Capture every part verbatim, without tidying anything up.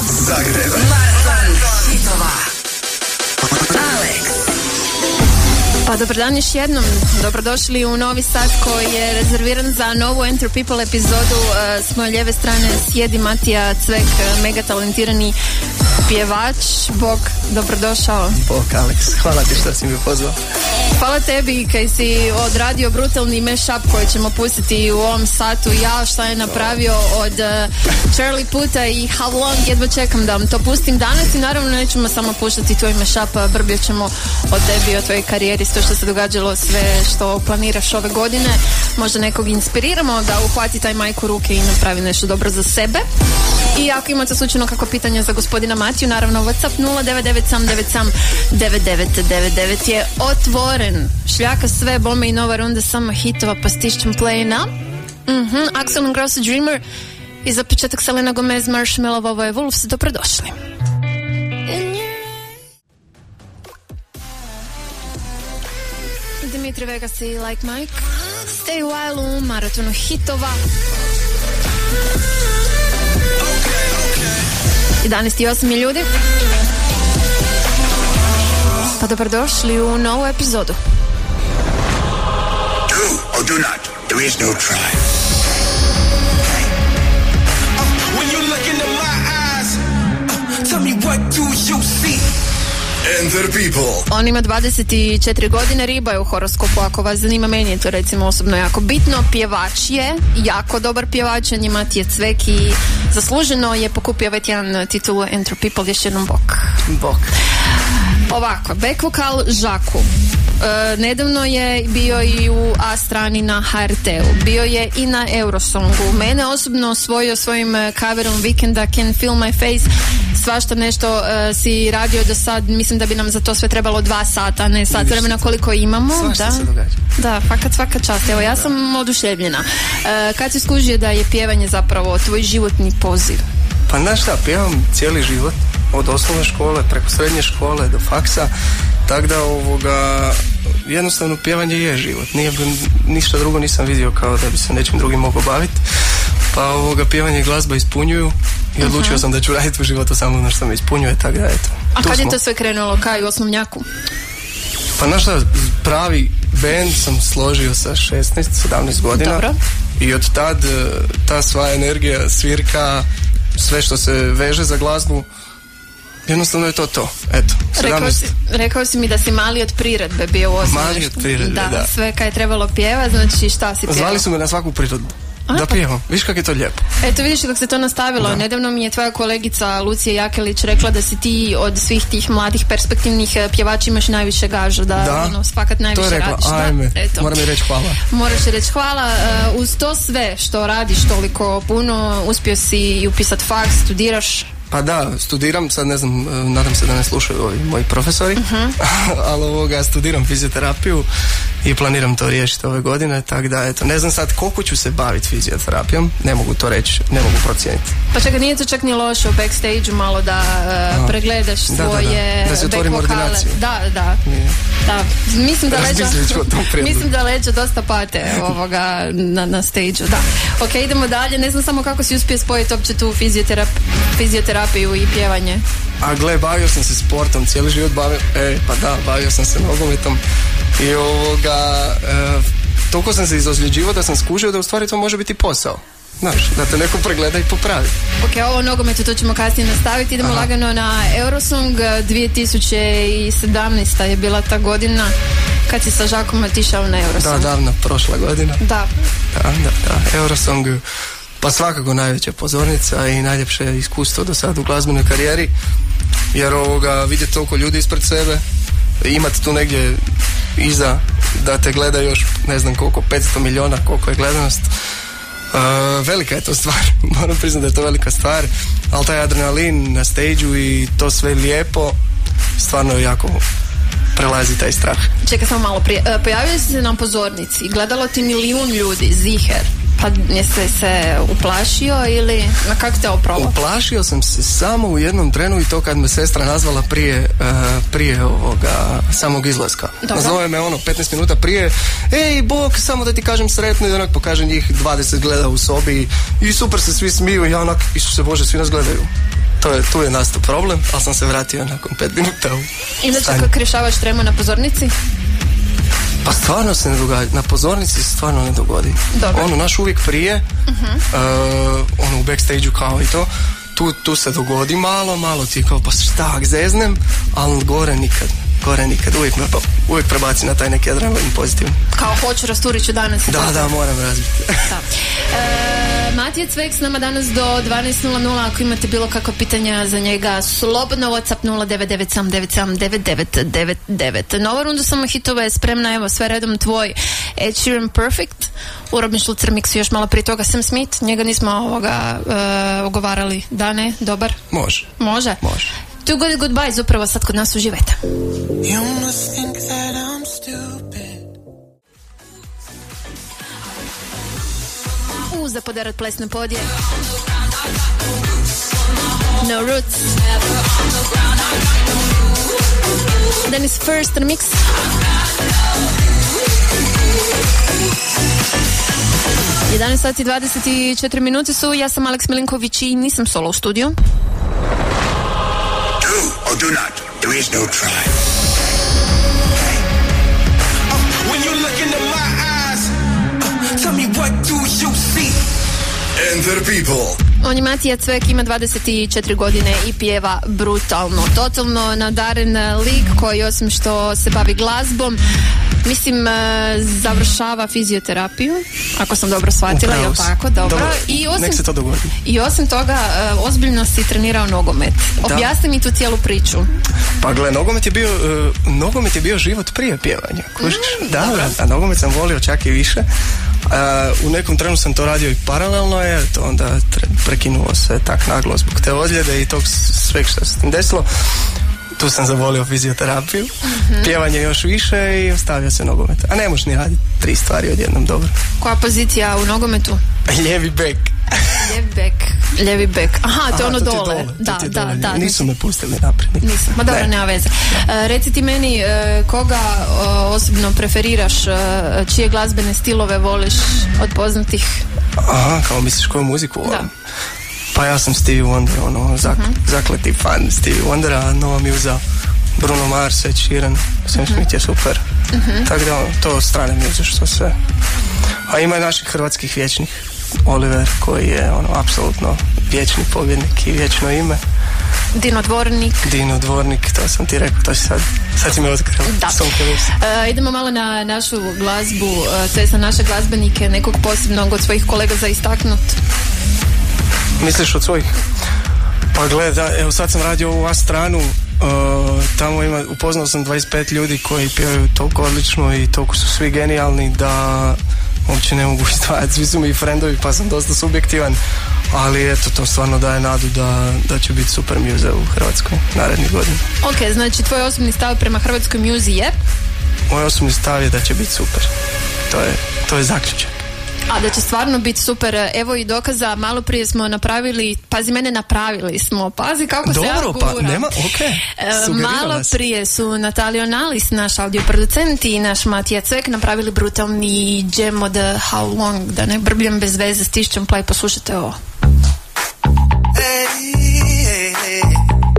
Zagreb, maraton hitova. Alex. Pa dobar dan još jednom, dobrodošli u novi sat koji je rezerviran za novu Enter People epizodu. Uh, s moje lijeve strane sjedi Matija Cvek, mega talentirani pjevač. Bog, dobrodošao. Bog, Alex, hvala ti što si mi pozvao. Hvala tebi kaj si odradio brutalni mashup koji ćemo pustiti u ovom satu. Ja šta je napravio od uh, Charlie Puta i How Long, jedva čekam da vam to pustim danas. I naravno nećemo samo puštati tvoj mashup, brbio ćemo o tebi, o tvojoj karijeri, to što se događalo, sve što planiraš ove godine. Možda nekog inspiriramo da uhvati taj majku ruke i napravi nešto dobro za sebe. I ako imate slučajno kako pitanje za gospodina Matiju, naravno WhatsApp nula devet devet sedam devet sedam devet devet devet devet je otvoren. Šljaka sve, bombe i nova runda samo hitova, pa stišćem play na mm-hmm. Axel and Gross Dreamer i za početak Selena Gomez, Marshmallow, ovo je Wolves, dobrodošli. Dimitri Vegas i Like Mike, Stay a While u maratonu hitova. jedanaest i osam je ljudi. Pa dobrodošli u novu epizodu. Do or do not. There is no try. When you look into my eyes, tell me what do you see? Enter People. On ima dvadeset četiri godine, riba je u horoskopu, ako vas zanima, meni je to recimo osobno jako bitno. Pjevač je, jako dobar pjevač, on je Matija Cvek i zasluženo je pokupio ovaj tjedan titulu Enter People, još jednom bok. Bok. Ovako, back vokal Žaku. E, nedavno je bio i u A strani na H R T-u, bio je i na Eurosongu. Mene osobno osvojio svojim coverom Weekenda Can Feel My Face. Svašta nešto uh, si radio do sad, mislim da bi nam za to sve trebalo dva sata, ne sat vremena koliko imamo. Svašta da? se događa. Da, fakat svaka čast. Evo, ja sam oduševljena. Uh, kad si skužio da je pjevanje zapravo tvoj životni poziv? Pa znaš šta, pjevam cijeli život, od osnovne škole, preko srednje škole do faksa, tako da ovoga, jednostavno pjevanje je život. Nije, ništa drugo nisam vidio kao da bi se nečim drugim mogao baviti. Pa ovoga, pjevanje i glazba ispunjuju i odlučio uh-huh. sam da ću raditi u životu samo ono što me ispunjuje, tako da eto. A kad smo. je to sve krenulo, kaj u osnovnjaku? Pa znaš šta, pravi band sam složio sa šesnaest sedamnaest godina. Dobro. I od tad ta sva energija, svirka, sve što se veže za glazbu, jednostavno je to to. Eto, sedamnaest. Rekao si, rekao si mi da si mali od priredbe bio u osnovnoj. Mali od priredbe, da. da. Sve kaj je trebalo pjeva, znači šta si pjevao? Zvali su me na svaku priredbu. A, da pijevam, viš kako je to lijepo. Eto vidiš kako se to nastavilo. Da. Nedavno mi je tvoja kolegica Lucija Jakelić rekla da si ti od svih tih mladih perspektivnih pjevača imaš najviše gaža, da, da. Ono, fakat najviše to je rekla, radiš. Ajme, da, eto. Moram mi reći hvala. Moraš reći hvala. Uh, uz to sve što radiš toliko puno, uspio si i upisat faks, studiraš. Pa da, studiram, sad ne znam, nadam se da ne slušaju ovi moji profesori, uh-huh. ali ovoga, studiram fizioterapiju i planiram to riješiti ove godine, tako da eto, ne znam sad koliko ću se baviti fizioterapijom, ne mogu to reći, ne mogu procijeniti. Pa čekaj, nije to čak ni loše u backstage-u malo da uh, pregledaš svoje da, da, da. Da back vokale. Da, da. Nije. Da, mislim da leđa, mislim da leđa dosta pate ovoga na, na stage-u, da. Ok, idemo dalje, ne znam samo kako si uspio spojiti uopće tu fizioterap, fizioterapiju i pjevanje. A gle, bavio sam se sportom, cijeli život bavio, e, pa da, bavio sam se nogometom i ovoga, e, toliko sam se izozljeđivao da sam skužio da u stvari to može biti posao. Znaš, da te neko pregleda i popravi. Ok, ovo nogometu to ćemo kasnije nastaviti. Idemo Aha. lagano na Eurosong. dvije tisuće sedamnaesta je bila ta godina kad si sa Žakom otišao na Eurosong. Da, davno, prošla godina. Da. Da, da, da. Eurosong, pa svakako najveća pozornica i najljepše iskustvo do sada u glazbenoj karijeri. Jer ovoga, vidjeti toliko ljudi ispred sebe, imati tu negdje iza da te gleda još, ne znam koliko, petsto milijuna, koliko je gledanost. Uh, velika je to stvar, moram priznati da je to velika stvar, ali taj adrenalin na stage-u i to sve lijepo stvarno jako prelazi taj strah. Čekaj samo malo prije, uh, pojavio si se na pozornici, gledalo ti milijun ljudi, ziher, pa jesi se uplašio ili na kako te opravo? Uplašio sam se samo u jednom trenu i to kad me sestra nazvala prije, uh, prije ovoga samog izlaska. Nazove me ono petnaest minuta prije, ej bok, samo da ti kažem sretno, i onak pokaže njih dvadeset gleda u sobi i super se svi smiju i ja onak, Isuse Bože, svi nas gledaju. to je, tu je nastao problem, ali sam se vratio nakon pet minuta u Inače, stanje. kako rješavaš tremu na pozornici? Pa stvarno se ne događa, na pozornici se stvarno ne dogodi. Dobro. Ono, naš uvijek prije, uh-huh. uh, ono u backstage-u kao i to, tu, tu se dogodi malo, malo ti je kao pa šta, zeznem, ali gore nikad, gore nikad, uvijek, me, uvijek prebaci na taj neki adrenalin pozitivno. Kao hoću, rasturit ću danas. Da, da, moram razbiti. Da. E, Matija Cvek s nama danas do dvanaest nula nula. Ako imate bilo kakva pitanja za njega, slobodno WhatsApp nula devet devet sedam devet sedam devet devet devet devet. Nova runda samo hitova je spremna, evo sve redom tvoj Ed Sheeran Perfect, u Robin Schulzer mixu još malo prije toga Sam Smith, njega nismo ovoga uh, ogovarali, da ne, dobar? Može. Može? Može. Two Good Goodbyes upravo sad kod nas uživajte. You must think that I'm stupid. U, za poderat plesne podje. No Roots. Dennis First remix. jedanaest sati dvadeset četiri minute su, ja sam Aleks Milinković i nisam solo u studiju. Do or do not. There is no try. Uh, when you look into my eyes, uh, tell me what do you see? Enter people. On je Matija Cvek, ima dvadeset četiri godine i pjeva brutalno. Totalno nadaren lik koji osim što se bavi glazbom, mislim, završava fizioterapiju, ako sam dobro shvatila, jel tako? Dobro. Dobro. I osim, nek se to dogodi. I osim toga, ozbiljno si trenirao nogomet. Objasni mi tu cijelu priču. Pa gle, nogomet je bio, uh, nogomet je bio život prije pjevanja. Kužiš? Mm, da, da, a nogomet sam volio čak i više. Uh, u nekom trenu sam to radio i paralelno je, to onda tre, prekinuo se tak naglo zbog te ozljede i tog sveg što se tim desilo. Tu sam zavolio fizioterapiju, mm-hmm. pjevanje još više i ostavio se nogomet. A ne možeš ni raditi tri stvari odjednom dobro. Koja pozicija u nogometu? Ljevi bek. Ljevi bek. Ljevi bek. Aha, to je ono to dole. dole. Da, to da, dole. da. Nisu me pustili naprijed. Nisam, ma dobro, ne. nema veze. Uh, reci ti meni, uh, koga uh, osobno preferiraš, uh, čije glazbene stilove voliš od poznatih? Aha, kao misliš koju muziku volim? Da. Pa ja sam Stevie Wonder, ono, zak, uh-huh. zakleti fan Stevie Wondera, nova muza, Bruno Mars, Ed Sheeran, Sam uh-huh. Smith je super. Uh-huh. Tako da, to strane muze što sve. A ima i naših hrvatskih vječnih, Oliver, koji je, ono, apsolutno vječni pobjednik i vječno ime. Dino Dvornik. Dino Dvornik, to sam ti rekao, to si sad, sad si me otkrila. Da. Uh, idemo malo na našu glazbu, uh, to je na naše glazbenike, nekog posebnog od svojih kolega za istaknut. Misliš od svojih? Pa gleda, evo sad sam radio ovu A stranu, uh, tamo ima, upoznao sam dvadeset pet ljudi koji pjevaju toliko odlično i toliko su svi genijalni da uopće ne mogu izdvajati, svi su mi frendovi pa sam dosta subjektivan, ali eto, to stvarno daje nadu da, da će biti super muze u Hrvatskoj narednih godina. Ok, znači tvoj osobni stav prema Hrvatskoj muzi je? Moj osobni stav je da će biti super, to je, to je zaključak. A da će stvarno biti super, evo i dokaza, malo prije smo napravili, pazi mene, napravili smo, pazi kako dobro, se ja guram. Dobro, pa nema, okej. Okay. Malo prije su Natalija Nalis, naš audioproducent, i naš Matija Cvek napravili brutalni jam od How Long, da ne brbljam bez veze, stišćem play, poslušajte ovo. Hey, hey, hey.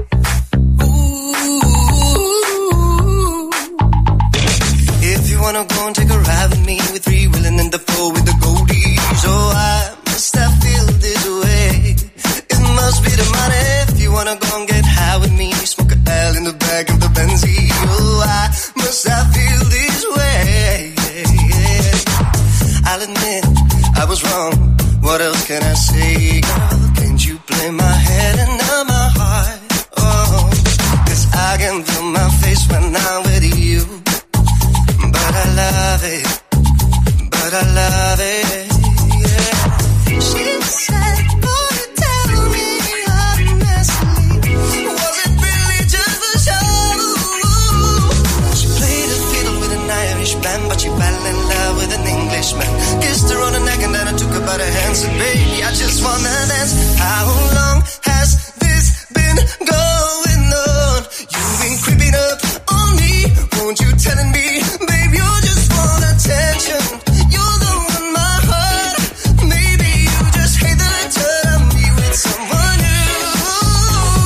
If you wanna go and take a ride with me, with three willing and the four with the goldies, oh, I must have feel this way. It must be the money. If you wanna go and get high with me, smoke a L in the back of the Benzie, oh, I must have feel this way. I'll admit I was wrong. What else can I say, girl? Can't you play my head and not my heart? Oh, 'cause I can feel my face when I'm with you. But I love it, but I love it, yeah. She said, boy, tell me honestly, was it really just a show? She played the fiddle with an Irish band, but she fell in love with an Englishman. Kissed her on the neck and then I took her by the hand, said, baby, I just wanna dance. How long has this been going on? You've been creeping up on me, won't you telling me? Attention, you're the one my heart. Maybe you just hate the thought of me with someone new.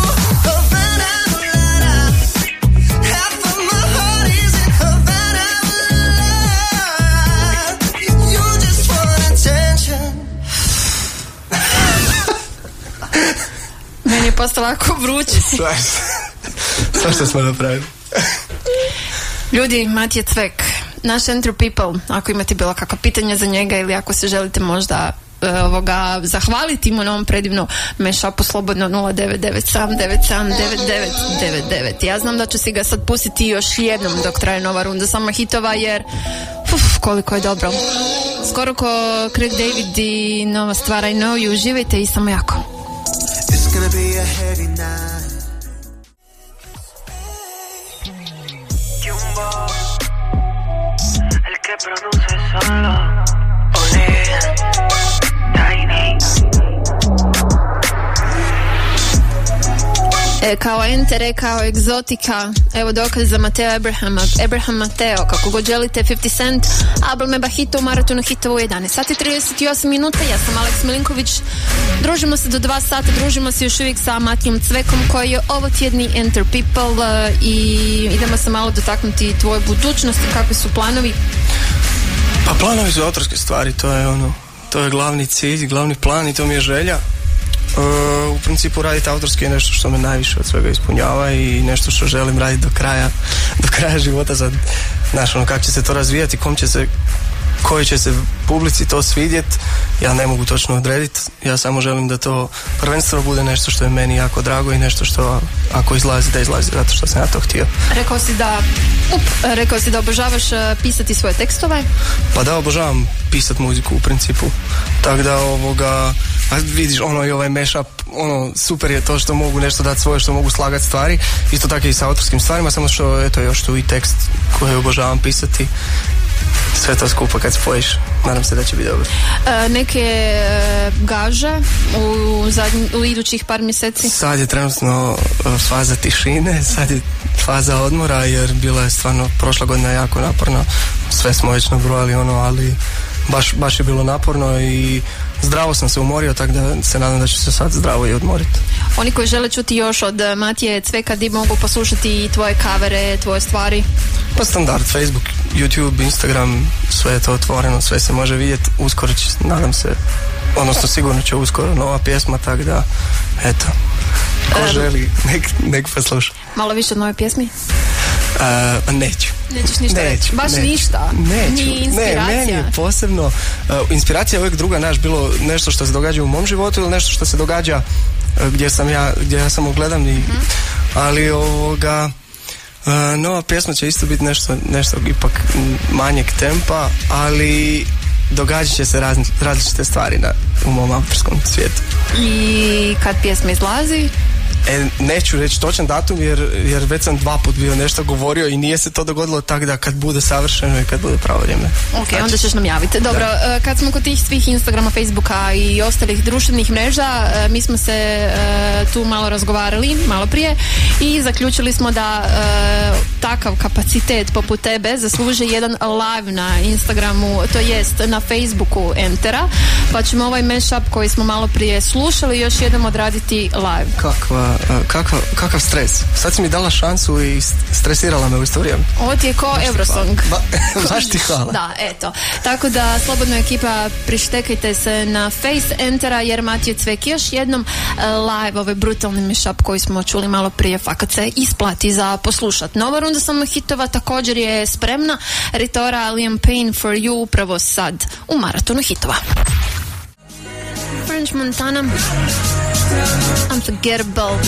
postalo jako vruće. Sve što smo napravili. Ljudi, Matija Cvek, naš Enter People, ako imate bilo kakva pitanja za njega ili ako se želite možda ovoga zahvaliti mu na ovom predivnom mashupu, slobodno nula devet devet sedam devet sedam devet devet devet devet. Ja znam da ću si ga sad pustiti još jednom dok traje nova runda samo hitova, jer uf, koliko je dobro. Skoro ko Craig David i nova stvar I Know You. Uživajte i samo jako. It's gonna be a heavy night. Jumbo, el que produce solo. Olé. E, kao Entere, kao Egzotika, evo dokaz za Mateo Abrahama, Abraham Mateo, kako god želite, fifty cent, album Eba Hito u Maratonu Hitova u jedanaest sati trideset osam minuta. Ja sam Aleks Milinković, družimo se do dva sata, družimo se još uvijek sa Matijom Cvekom koji je ovo tjedni Enter People uh, i idemo se malo dotaknuti tvoje budućnosti, kakvi su planovi? Pa planovi su autorske stvari, to je ono, to je glavni cilj, glavni plan i to mi je želja. Uh, u principu raditi autorski je nešto što me najviše od svega ispunjava i nešto što želim raditi do kraja do kraja života. Sad, znaš, ono, kako će se to razvijati, kom će se, koji će se publici to svidjeti, ja ne mogu točno odrediti. Ja samo želim da to prvenstveno bude nešto što je meni jako drago i nešto što ako izlazi, da izlazi zato što sam ja to htio. Rekao si da up, rekao si da obožavaš pisati svoje tekstove? Pa da, obožavam pisati muziku u principu. Tako da ovoga, a vidiš, ono i ovaj mashup, ono, super je to što mogu nešto dati svoje, što mogu slagati stvari. Isto tako i sa autorskim stvarima, samo što, eto, još tu i tekst koji obožavam pisati. Sve to skupa kad spojiš, nadam se da će biti dobro. E, neke e, gaže u, zadnj, u idućih par mjeseci? Sad je trenutno faza tišine, sad je faza odmora, jer bila je stvarno prošla godina jako naporna. Sve smo već nabrojali, ono, ali baš, baš je bilo naporno i zdravo sam se umorio, tako da se nadam da ću se sad zdravo i odmoriti. Oni koji žele čuti još od Matije Cveka, di mogu poslušati tvoje kavere, tvoje stvari? Pa standard, Facebook, YouTube, Instagram, sve je to otvoreno, sve se može vidjeti. Uskoro će, nadam se, odnosno sigurno će uskoro nova pjesma, tako da, eto, ko um, želi, nek, nek posluša. Malo više od nove pjesmi? Uh, neću. Nećeš ništa neću, reći? Baš neću, ništa? Neću. Ni inspiracija? Ne, meni je posebno, uh, inspiracija je uvijek druga, naš, bilo nešto što se događa u mom životu ili nešto što se događa uh, gdje sam ja, gdje ja sam ogledam i, mm. ali ovoga, uh, nova pjesma će isto biti nešto, nešto ipak manjeg tempa, ali događat će se razli, različite stvari na, u mom autorskom svijetu. I kad pjesma izlazi? E, neću reći točan datum jer, jer već sam dva put bio nešto govorio i nije se to dogodilo, tako da kad bude savršeno i kad bude pravo vrijeme. Ok, znači, onda ćeš nam javiti. Dobro, da. Kad smo kod tih svih Instagrama, Facebooka i ostalih društvenih mreža, mi smo se uh, tu malo razgovarali, malo prije, i zaključili smo da uh, takav kapacitet poput tebe zasluže jedan live na Instagramu, to jest na Facebooku Entera, pa ćemo ovaj mashup koji smo malo prije slušali još jednom odraditi live. Kakva Kakav, kakav stres. Sad si mi dala šansu i stresirala me u isto vrijeme. Ovo ti je ko baš Eurosong. Ba, baš ti hvala. Da, eto. Tako da, slobodno ekipa, prištekajte se na Face Entera, jer Matija Cvek još jednom live, ovaj brutalni mashup koji smo čuli malo prije, fakat se isplati za poslušat. Nova runda samo hitova također je spremna. Ritora, Liam Payne, For You, upravo sad u Maratonu hitova. French Montana, Unforgettable.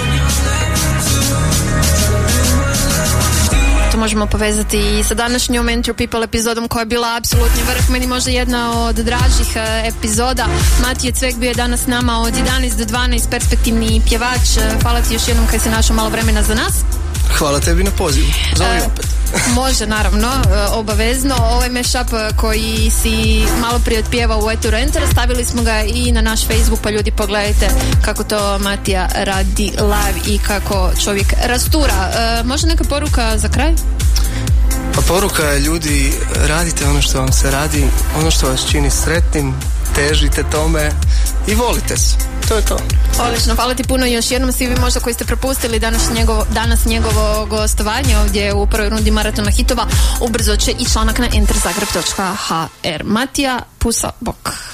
To možemo povezati i sa današnjom Enter People epizodom koja je bila apsolutni vrh, meni možda jedna od dražih epizoda. Matija Cvek bio je danas s nama od jedanaest do dvanaest, perspektivni pjevač. Hvala ti još jednom kad si našao malo vremena za nas. Hvala tebi na pozivu. Zove opet. Može, naravno, obavezno. Ovaj mashup koji si malo prije otpjevao u Eteru Enter, stavili smo ga i na naš Facebook, pa ljudi pogledajte kako to Matija radi live i kako čovjek rastura. E, može neka poruka za kraj? Pa poruka je, ljudi, radite ono što vam se radi, ono što vas čini sretnim, težite tome i volite se. To je to. Odlično, hvala ti puno još jednom. Svi vi možda koji ste propustili danas njegovo, danas njegovo gostovanje ovdje u prvoj rundi Maratona hitova, ubrzo će i članak na enter zagreb točka h r. Matija, pusa, bok.